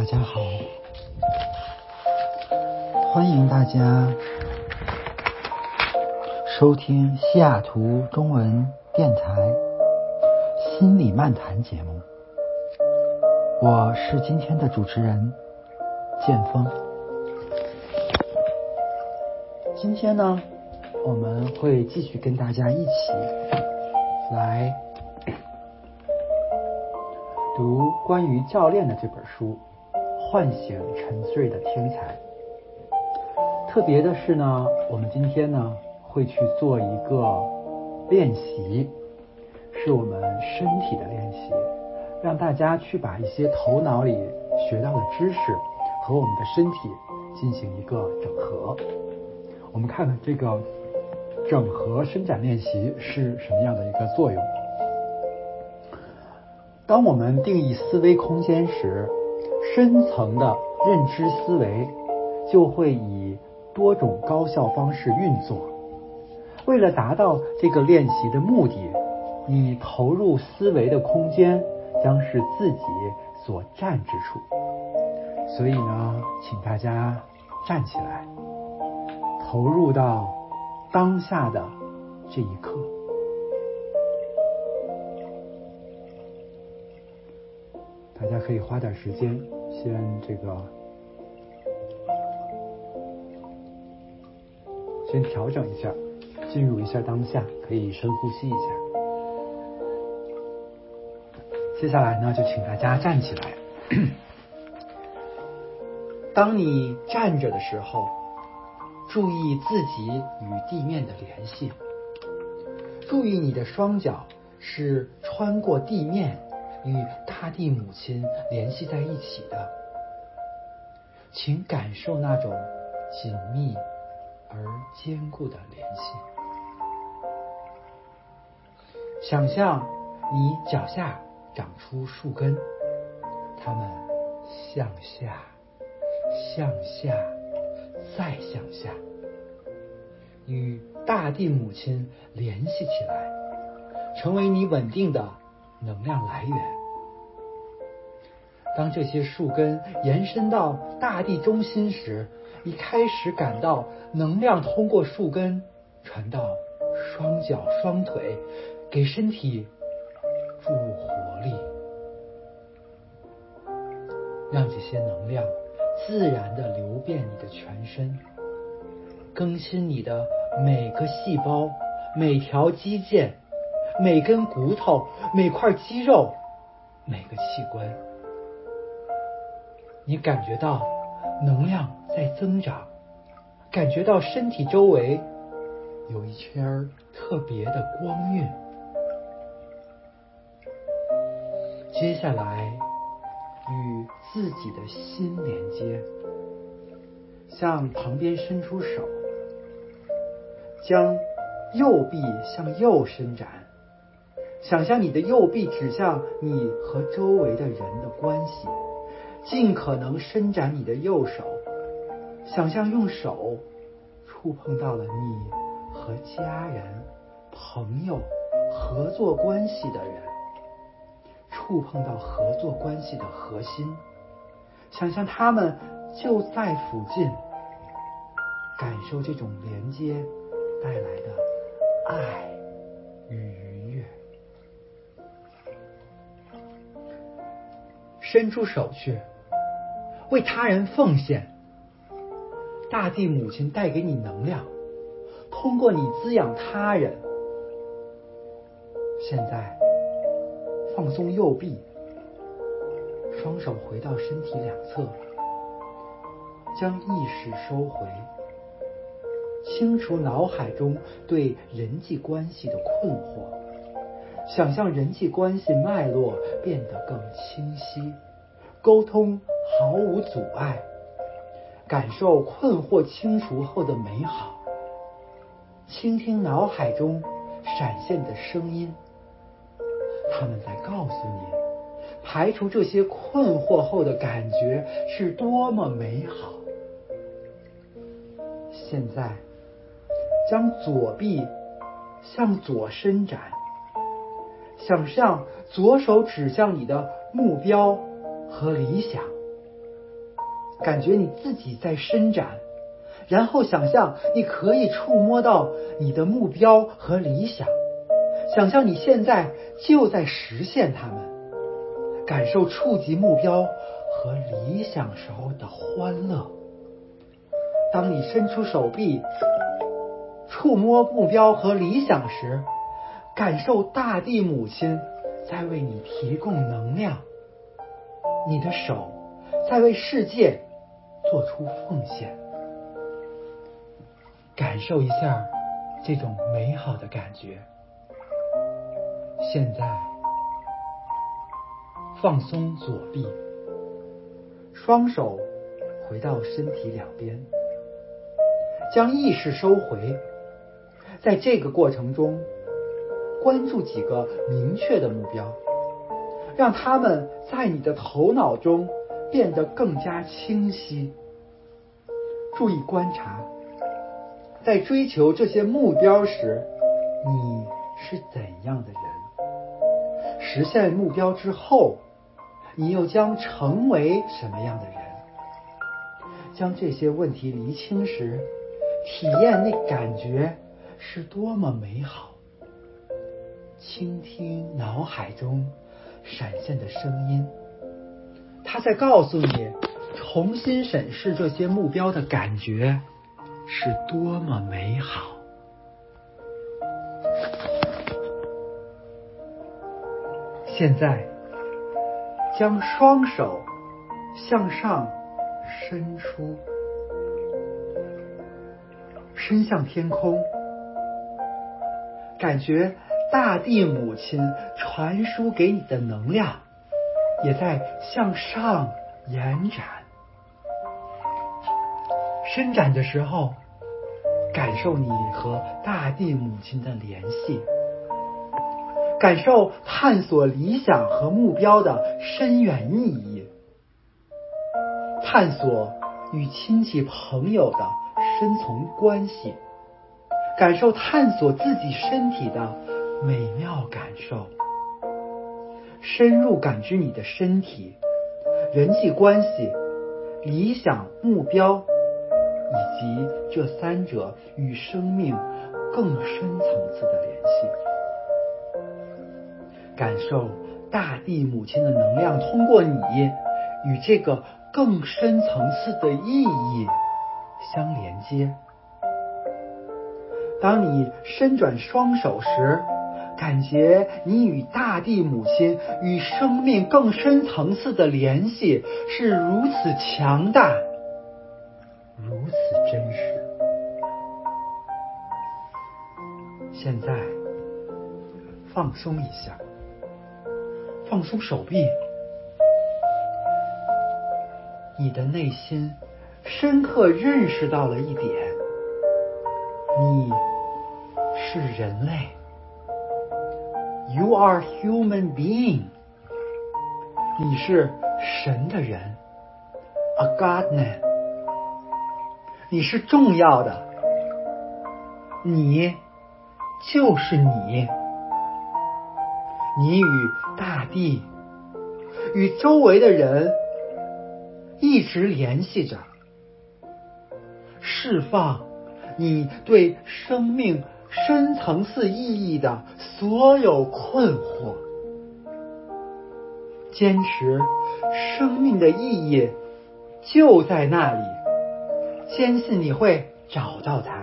家好，欢迎大家收听西雅图中文电台心理漫谈节目，我是今天的主持人建峰。今天呢，我们会继续跟大家一起来读关于教练的这本书《唤醒沉睡的天才》。特别的是呢，我们今天呢会去做一个练习，是我们身体的练习，让大家去把一些头脑里学到的知识和我们的身体进行一个整合。我们看看这个整合伸展练习是什么样的一个作用。当我们定义思维空间时，深层的认知思维就会以多种高效方式运作。为了达到这个练习的目的，你投入思维的空间将是自己所站之处。所以呢，请大家站起来，投入到当下的这一刻。大家可以花点时间，先调整一下，进入一下当下，可以深呼吸一下。接下来呢，就请大家站起来。当你站着的时候，注意自己与地面的联系，注意你的双脚是穿过地面与大地母亲联系在一起的，请感受那种紧密而坚固的联系。想象你脚下长出树根，它们向下，向下，再向下，与大地母亲联系起来，成为你稳定的能量来源。当这些树根延伸到大地中心时，你开始感到能量通过树根传到双脚双腿，给身体注入活力，让这些能量自然地流遍你的全身，更新你的每个细胞、每条肌腱、每根骨头、每块肌肉、每个器官。你感觉到能量在增长，感觉到身体周围有一圈特别的光晕。接下来与自己的心连接，向旁边伸出手，将右臂向右伸展，想象你的右臂指向你和周围的人的关系，尽可能伸展你的右手，想象用手触碰到了你和家人、朋友、合作关系的人，触碰到合作关系的核心，想象他们就在附近，感受这种连接带来的爱与愉悦。伸出手去，为他人奉献。大地母亲带给你能量，通过你滋养他人。现在放松右臂，双手回到身体两侧，将意识收回，清除脑海中对人际关系的困惑，想象人际关系脉络变得更清晰，沟通毫无阻碍，感受困惑清除后的美好，倾听脑海中闪现的声音，他们在告诉你，排除这些困惑后的感觉是多么美好。现在将左臂向左伸展，想象左手指向你的目标和理想， 感觉你自己在伸展，然后想象你可以触摸到你的目标和理想，想象你现在就在实现它们，感受触及目标和理想时候的欢乐。当你伸出手臂触摸目标和理想时，感受大地母亲在为你提供能量，你的手在为世界做出奉献。感受一下这种美好的感觉。现在放松左臂，双手回到身体两边，将意识收回。在这个过程中，关注几个明确的目标，让它们在你的头脑中变得更加清晰。注意观察，在追求这些目标时，你是怎样的人？实现目标之后，你又将成为什么样的人？将这些问题厘清时，体验那感觉是多么美好。倾听脑海中闪现的声音，它在告诉你，重新审视这些目标的感觉是多么美好。现在将双手向上伸出，伸向天空，感觉大地母亲传输给你的能量也在向上延展。伸展的时候，感受你和大地母亲的联系，感受探索理想和目标的深远意义，探索与亲戚朋友的深层关系，感受探索自己身体的美妙感受，深入感知你的身体、人际关系、理想目标，以及这三者与生命更深层次的联系。感受大地母亲的能量通过你与这个更深层次的意义相连接。当你伸转双手时，感觉你与大地母亲与生命更深层次的联系是如此强大，如此真实。现在放松一下，放松手臂，你的内心深刻认识到了一点，你是人类。You are human being. 你是神的人 ，a God man. 你是重要的，你就是你。你与大地、与周围的人一直联系着，释放你对生命深层次意义的所有困惑，坚持生命的意义就在那里，坚信你会找到它。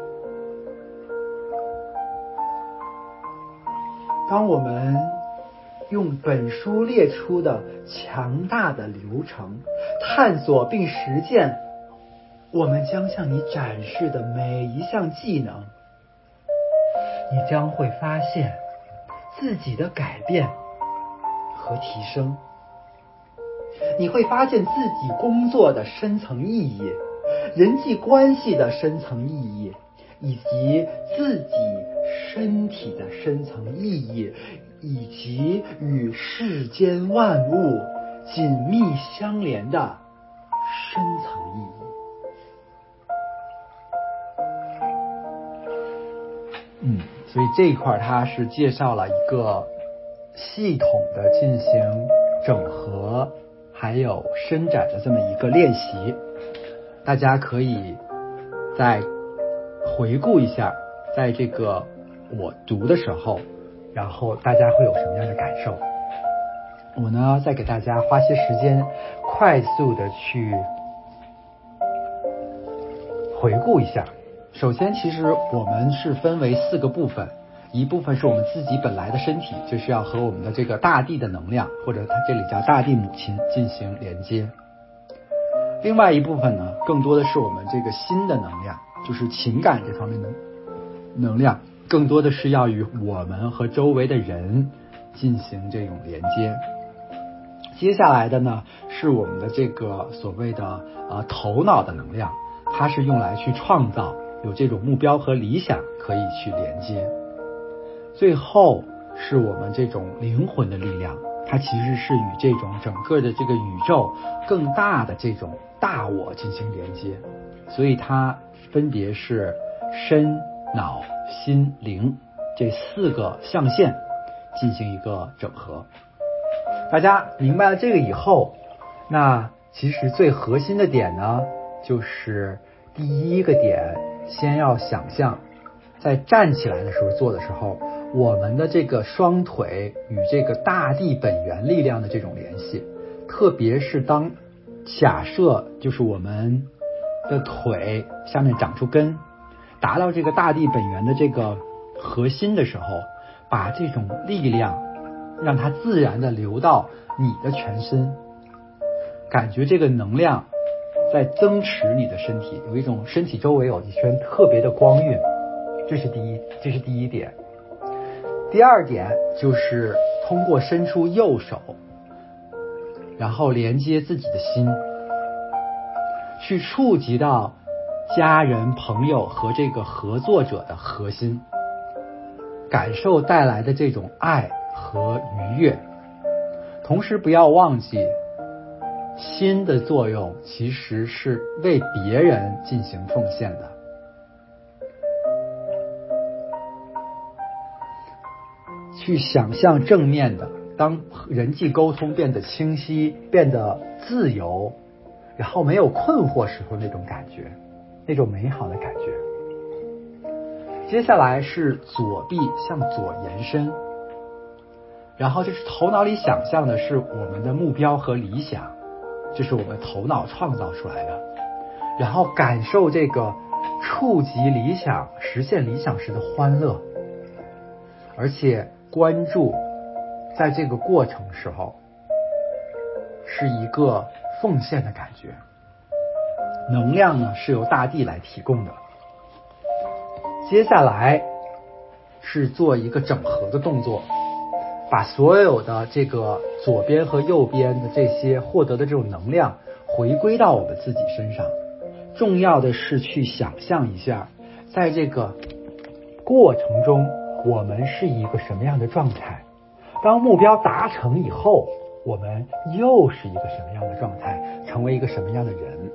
当我们用本书列出的强大的流程探索并实践我们将向你展示的每一项技能，你将会发现自己的改变和提升。你会发现自己工作的深层意义，人际关系的深层意义，以及自己身体的深层意义，以及与世间万物紧密相连的深层意义。所以这一块它是介绍了一个系统的进行整合，还还有伸展的这么一个练习。大家可以再回顾一下，在这个我读的时候，然后大家会有什么样的感受。我呢，再给大家花些时间快速的去回顾一下。首先，其实我们是分为4个部分，一部分是我们自己本来的身体，就是要和我们的这个大地的能量，或者它这里叫大地母亲进行连接。另外一部分呢，更多的是我们这个心的能量，就是情感这方面的能量，更多的是要与我们和周围的人进行这种连接。接下来的呢，是我们的这个所谓的头脑的能量，它是用来去创造，有这种目标和理想可以去连接。最后是我们这种灵魂的力量，它其实是与这种整个的这个宇宙更大的这种大我进行连接，所以它分别是身、脑、心、灵这4个象限进行一个整合。大家明白了这个以后，那其实最核心的点呢，就是第一个点，先要想象在站起来的时候做的时候，我们的这个双腿与这个大地本源力量的这种联系，特别是当假设就是我们的腿下面长出根，达到这个大地本源的这个核心的时候，把这种力量让它自然的流到你的全身，感觉这个能量在增持你的身体，有一种身体周围有一圈特别的光晕，这是第一点。第二点就是通过伸出右手，然后连接自己的心，去触及到家人、朋友和这个合作者的核心，感受带来的这种爱和愉悦。同时不要忘记，心的作用其实是为别人进行奉献的。去想象正面的，当人际沟通变得清晰，变得自由，然后没有困惑时候那种感觉，那种美好的感觉。接下来是左臂向左延伸，然后就是头脑里想象的是我们的目标和理想，这是我们头脑创造出来的，然后感受这个触及理想、实现理想时的欢乐，而且关注在这个过程时候是一个奉献的感觉。能量呢是由大地来提供的。接下来是做一个整合的动作，把所有的这个左边和右边的这些获得的这种能量回归到我们自己身上。重要的是去想象一下，在这个过程中我们是一个什么样的状态，当目标达成以后，我们又是一个什么样的状态，成为一个什么样的人。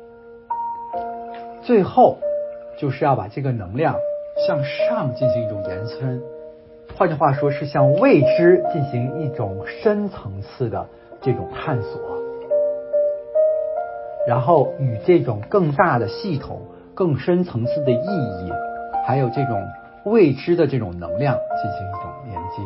最后就是要把这个能量向上进行一种延伸，换句话说是向未知进行一种深层次的这种探索，然后与这种更大的系统、更深层次的意义，还有这种未知的这种能量进行一种连接。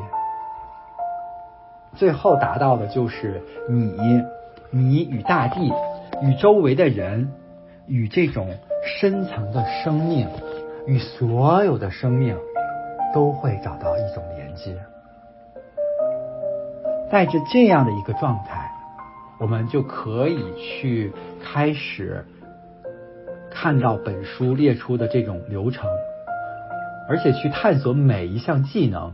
最后达到的就是你与大地、与周围的人、与这种深层的生命、与所有的生命都会找到一种连接。带着这样的一个状态，我们就可以去开始看到本书列出的这种流程，而且去探索每一项技能，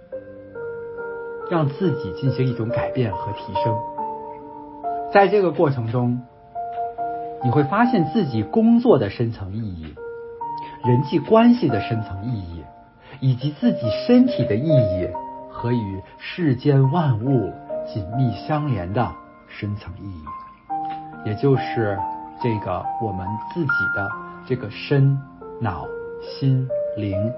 让自己进行一种改变和提升。在这个过程中，你会发现自己工作的深层意义，人际关系的深层意义，以及自己身体的意义和与世间万物紧密相连的深层意义，也就是这个我们自己的这个身、脑、心、灵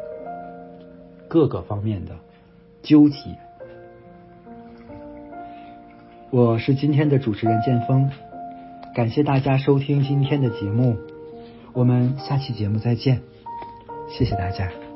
各个方面的纠集。 我是今天的主持人建峰，感谢大家收听今天的节目，我们下期节目再见，谢谢大家。